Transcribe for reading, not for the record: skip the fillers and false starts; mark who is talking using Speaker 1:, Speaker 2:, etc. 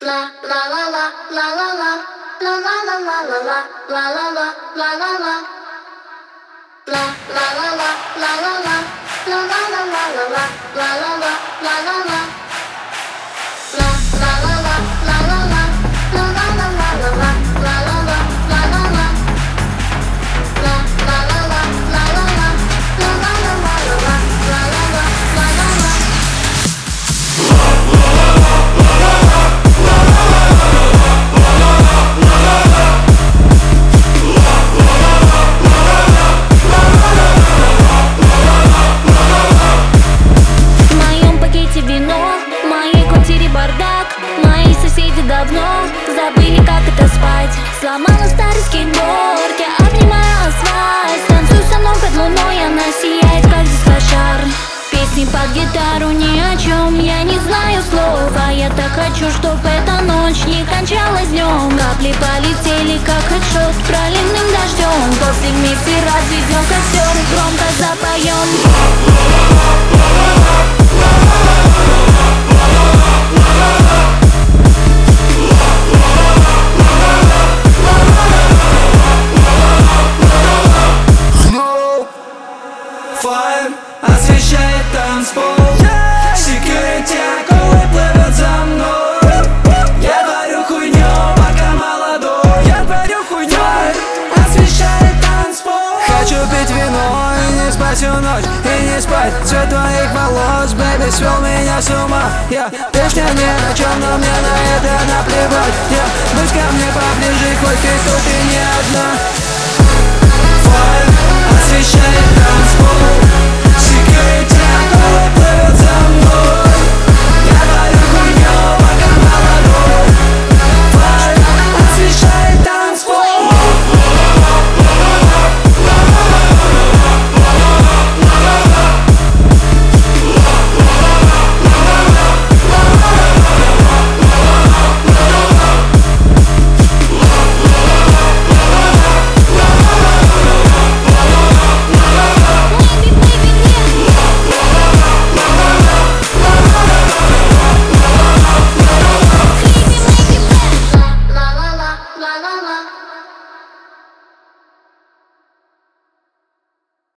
Speaker 1: Давно забыли, как это спать. Сломала старый скейтборд, я обнимаю асфальт. Танцуй со мной под луной, она сияет, как диспошар. Песни под гитару ни о чем, я не знаю слов. А я так хочу, чтоб эта ночь не кончалась днем. Капли полетели, как хедшот, проливным дождем. После вместе разведем костер и громко запоем.
Speaker 2: Освещает танцпол, секьюрити акулы плывет за мной. Я творю хуйню, пока молодой. Я творю хуйню, освещает танцпол. Хочу пить вино и не спать всю ночь, и не спать. Цвет твоих волос, бэби, свел меня с ума. Песня ни о чем, но мне на это наплевать. Будь ко мне поближе, хоть ты тут и не одна. Фаер освещает танцпол.